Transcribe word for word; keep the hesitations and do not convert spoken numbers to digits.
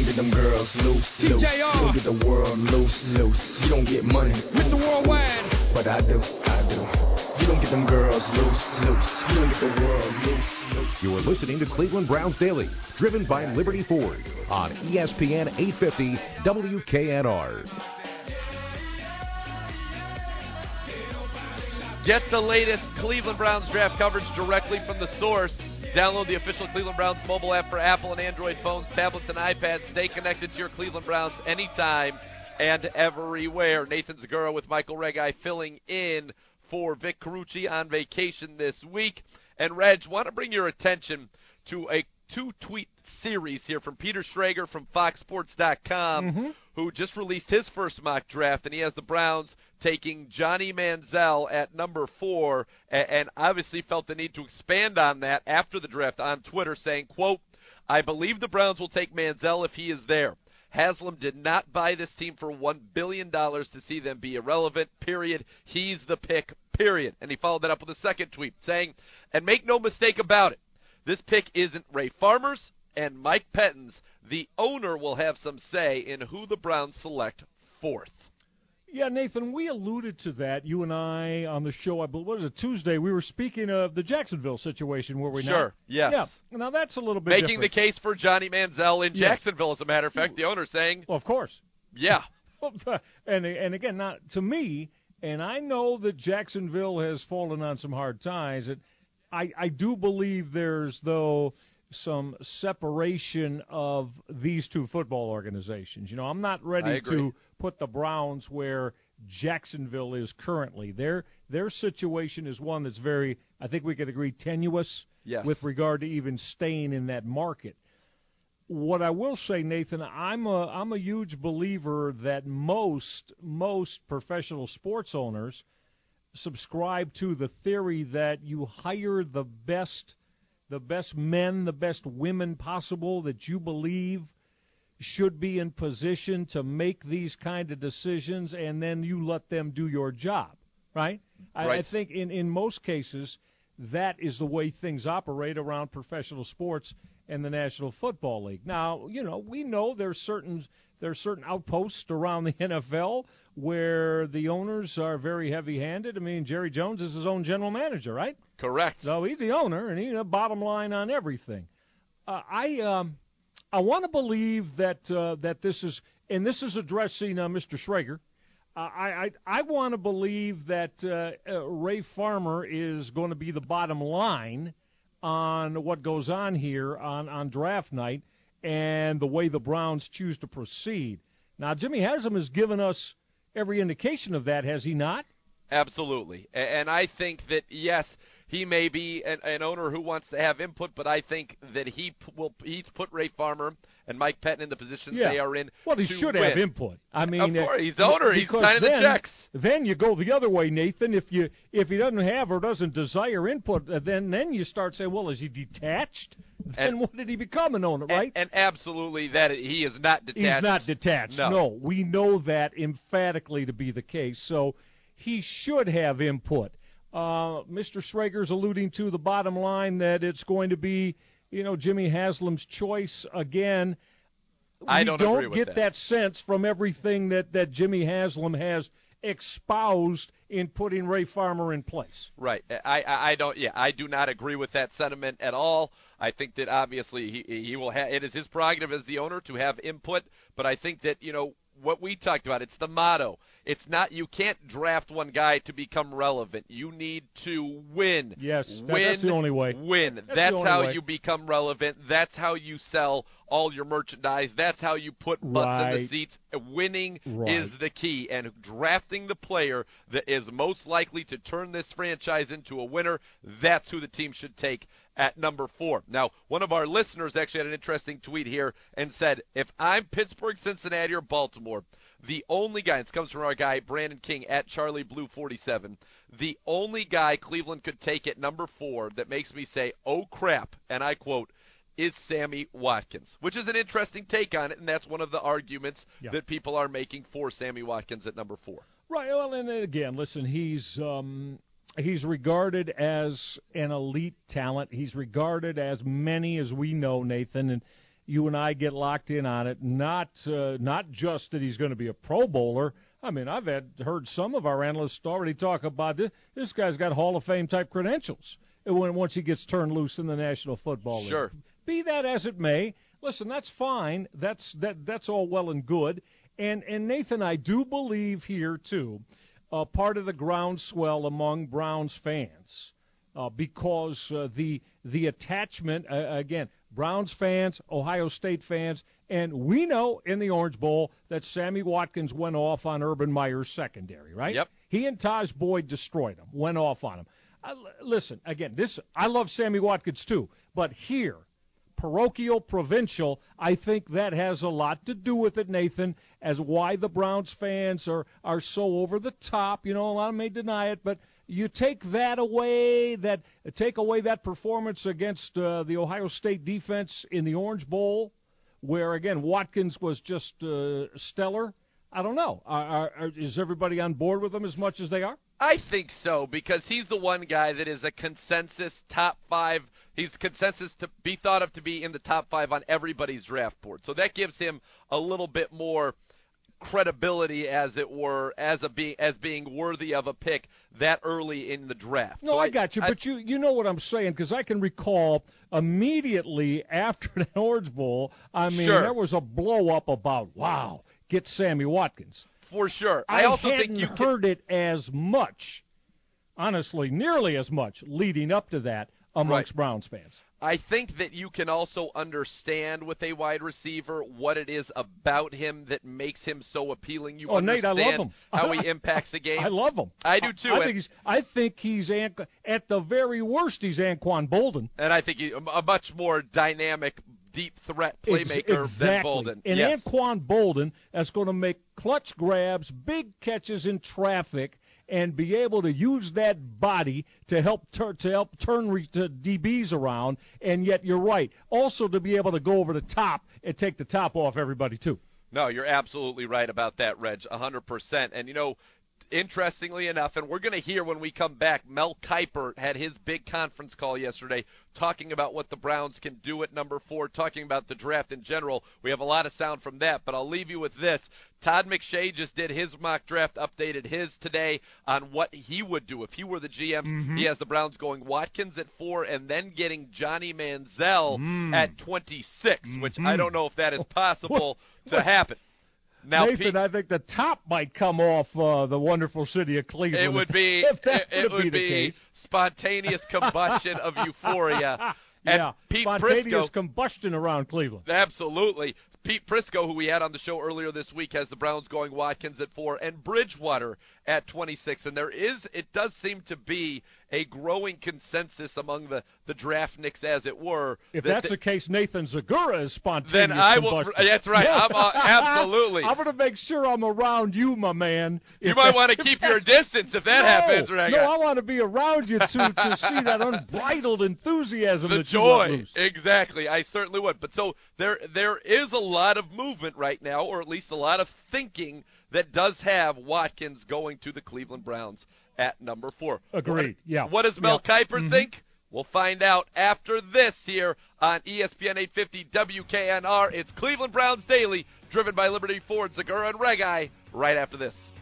get them girls loose, loose. You don't get the world loose, loose. You don't get money, Mister Worldwide. but I do, I do. You don't get them girls loose, loose. You don't get the world loose, loose. You are listening to Cleveland Browns Daily, driven by Liberty Ford on E S P N eight fifty W K N R. Get the latest Cleveland Browns draft coverage directly from the source. Download the official Cleveland Browns mobile app for Apple and Android phones, tablets, and iPads. Stay connected to your Cleveland Browns anytime and everywhere. Nathan Zagura with Michael Regai filling in for Vic Carucci on vacation this week. And, Reg, want to bring your attention to a two-tweet series here from Peter Schrager from Fox Sports dot com, mm-hmm. who just released his first mock draft, and he has the Browns taking Johnny Manziel at number four, and, and obviously felt the need to expand on that after the draft on Twitter, saying, quote, I believe the Browns will take Manziel if he is there. Haslam did not buy this team for one billion dollars to see them be irrelevant, period. He's the pick, period. And he followed that up with a second tweet saying, and make no mistake about it, this pick isn't Ray Farmer's and Mike Pettine's. The owner will have some say in who the Browns select fourth. Yeah, Nathan, we alluded to that, you and I, on the show, I believe, what was it, Tuesday, we were speaking of the Jacksonville situation, were we not? Sure, yes. Yeah, now that's a little bit Making different. the case for Johnny Manziel in Yeah. Jacksonville, as a matter of fact, the owner saying, well, of course. yeah. and, and again, not to me, and I know that Jacksonville has fallen on some hard times, it, I, I do believe there's, though, some separation of these two football organizations. You know, I'm not ready to put the Browns where Jacksonville is currently. Their their situation is one that's very, I think we could agree, tenuous yes. with regard to even staying in that market. What I will say, Nathan, I'm a I'm a huge believer that most most professional sports owners subscribe to the theory that you hire the best the best men, the best women possible that you believe should be in position to make these kind of decisions, and then you let them do your job, right? I, right. I think in, in most cases that is the way things operate around professional sports and the National Football League. Now, you know, we know there's certain there's certain outposts around the N F L where the owners are very heavy-handed. I mean, Jerry Jones is his own general manager, right? Correct. So he's the owner, and he's the bottom line on everything. Uh, I um, I want to believe that uh, that this is, and this is addressing uh, Mister Schrager. Uh, I I, I want to believe that uh, uh, Ray Farmer is going to be the bottom line on what goes on here on, on draft night and the way the Browns choose to proceed. Now, Jimmy Haslam has given us every indication of that, has he not? Absolutely. And I think that, yes, he may be an, an owner who wants to have input, but I think that he p- will he's put Ray Farmer and Mike Pettine in the positions yeah. they are in. Well, he to should win. have input. I mean, of course, uh, he's the owner. He's signing then, the checks. Then you go the other way, Nathan. If you if he doesn't have or doesn't desire input, uh, then then you start saying, well, is he detached? Then and, when did he become an owner, right? And, and absolutely, that he is not detached. He's not detached. No. no, we know that emphatically to be the case. So he should have input. Uh, Mister Schrager's alluding to the bottom line that it's going to be, you know, Jimmy Haslam's choice again. I we don't, don't agree with get that. that sense from everything that, that Jimmy Haslam has espoused in putting Ray Farmer in place. Right. I, I, I don't. Yeah, I do not agree with that sentiment at all. I think that obviously he he will have. It is his prerogative as the owner to have input, but I think that, you know, what we talked about, it's the motto. It's not, you can't draft one guy to become relevant. You need to win. Yes, win, that's the only way. Win. That's, that's how way. you become relevant. That's how you sell all your merchandise. That's how you put butts right. in the seats. Winning right. is the key, and drafting the player that is most likely to turn this franchise into a winner, that's who the team should take at number four. Now, one of our listeners actually had an interesting tweet here and said, if I'm Pittsburgh, Cincinnati, or Baltimore, the only guy, this comes from our guy Brandon King at Charlie Blue forty-seven, the only guy Cleveland could take at number four that makes me say, oh crap, and I quote, is Sammy Watkins, which is an interesting take on it, and that's one of the arguments yeah. that people are making for Sammy Watkins at number four. Right, well, and again, listen, he's um, he's regarded as an elite talent. He's regarded as many as we know, Nathan, and you and I get locked in on it. Not uh, not just that he's going to be a Pro Bowler. I mean, I've had heard some of our analysts already talk about this. This guy's got Hall of Fame type credentials when once he gets turned loose in the National Football League. Sure. Be that as it may, listen, that's fine. That's that that's all well and good. And and Nathan, I do believe here too, uh, part of the groundswell among Browns fans, uh, because uh, the the attachment uh, again, Browns fans, Ohio State fans, and we know in the Orange Bowl that Sammy Watkins went off on Urban Meyer's secondary, right? Yep. He and Taj Boyd destroyed him, went off on him. Uh, listen, again, this I love Sammy Watkins too, but here, parochial, provincial, I think that has a lot to do with it, Nathan, as why the Browns fans are, are so over the top. You know, a lot may deny it, but you take that away, that take away that performance against uh, the Ohio State defense in the Orange Bowl, where, again, Watkins was just uh, stellar. I don't know. Are, are, is everybody on board with them as much as they are? I think so, because he's the one guy that is a consensus top five. He's consensus to be thought of to be in the top five on everybody's draft board. So that gives him a little bit more credibility, as it were, as a being as being worthy of a pick that early in the draft. No, so I, I got you, I, but you you know what I'm saying, because I can recall immediately after the Orange Bowl, I mean, Sure. there was a blow-up about, wow, get Sammy Watkins. For sure. I, I also hadn't think you can, heard it as much, honestly, nearly as much leading up to that amongst Right. Browns fans. I think that you can also understand with a wide receiver what it is about him that makes him so appealing. You Oh, Nate, I understand love him. how he impacts the game. I love him. I do too. I, I and, think he's. I think he's An- at the very worst. He's Anquan Bolden. and I think he's a much more dynamic, deep threat Ex- playmaker exactly. than Bolden. And yes. Anquan Bolden is going to make clutch grabs, big catches in traffic, and be able to use that body to help tur- to help turn re- to D Bs around. And yet, you're right, also to be able to go over the top and take the top off everybody too. No, you're absolutely right about that, Reg, one hundred percent. And, you know, interestingly enough, and we're going to hear when we come back, Mel Kiper had his big conference call yesterday talking about what the Browns can do at number four, talking about the draft in general. We have a lot of sound from that, but I'll leave you with this. Todd McShay just did his mock draft, updated his today on what he would do if he were the G Ms. Mm-hmm. He has the Browns going Watkins at four and then getting Johnny Manziel Mm. at twenty-six, Mm-hmm. which I don't know if that is possible to happen. Now, Nathan, Pete, I think the top might come off uh, the wonderful city of Cleveland. it would be if that it, it would would be, be, the case. spontaneous combustion of euphoria. And Yeah, Pete spontaneous Prisco, combustion around Cleveland. absolutely. Pete Prisco, who we had on the show earlier this week, has the Browns going Watkins at four and Bridgewater at twenty-six. And there is, it does seem to be a growing consensus among the, the draftniks, as it were. If that that's the, the case, Nathan Zagura is spontaneous then I will. combustion. That's right. Yeah. I'm, uh, absolutely. I'm going to make sure I'm around you, my man. You If might that's- want to if keep your that's- distance if that no, happens, Rega. No, I want to be around you to, to see that unbridled enthusiasm The that you let joy, loose. exactly. I certainly would. But so there, there is a lot of movement right now, or at least a lot of thinking that does have Watkins going to the Cleveland Browns at number four. Agreed, What, yeah. What does Mel Yeah. Kiper Mhm. think? We'll find out after this here on E S P N eight fifty W K N R. It's Cleveland Browns Daily, driven by Liberty Ford, Zagura, and Regi, right after this.